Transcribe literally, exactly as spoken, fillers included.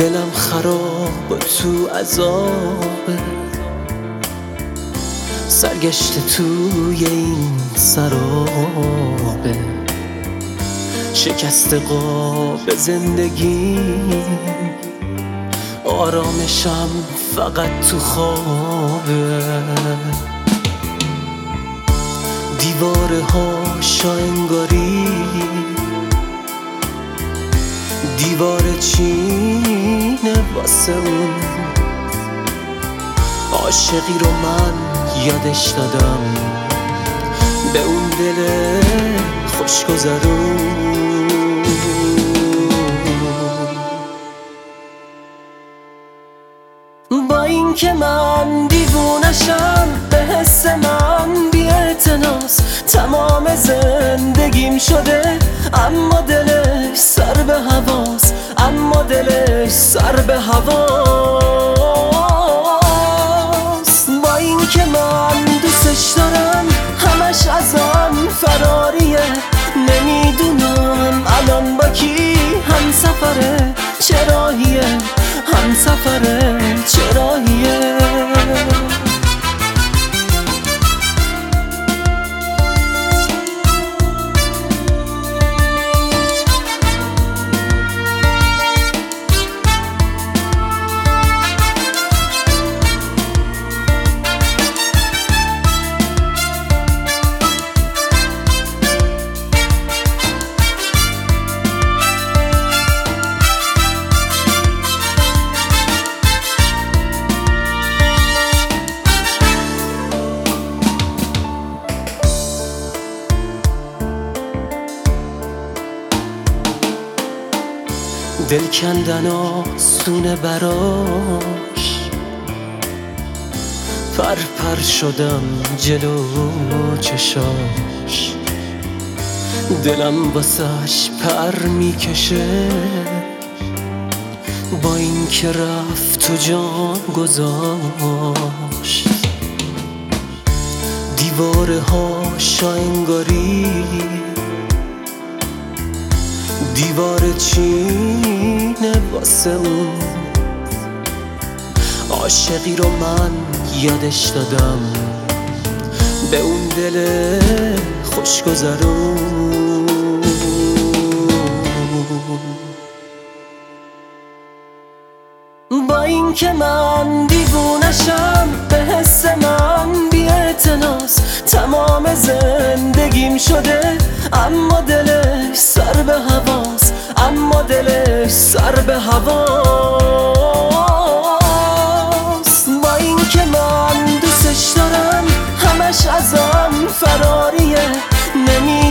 دلم خراب و تو عذابه، سرگشته توی این سرابه، شکست قاب زندگی، آرامشم فقط تو خوابه. دیواره ها شاینگاری، دیوار چینه واسه اون عاشقی رو من یادش دادم، به اون دل خوشگذرون. با این که من دیوونشم، به حس من بی‌اعتناس تمام زندگیم شده، اما دلش سر به هواست، اما دلش سر به هواست. با این که من دوستش دارم، همش ازم فراریه، نمیدونم الان با کی هم سفره، چه راهیه هم سفره، چه راهیه. دل کندن آسونه براش، پر پر شدم جلو چشاش، دلم واسش پر میکشه، با این که رفت و جان گذاشت. دیواره ها شاینگاری، دیوار چینه واسه اون عاشقی رو من یادش دادم، به اون دل خوشگذرون. با این که من دیوونشم، به حس من بی‌اعتناس تمام زندگیم شده، اما دلش سر به هواست، اما دلش سر به هواست. با این که من دوستش دارم، همش ازم فراریه، نمی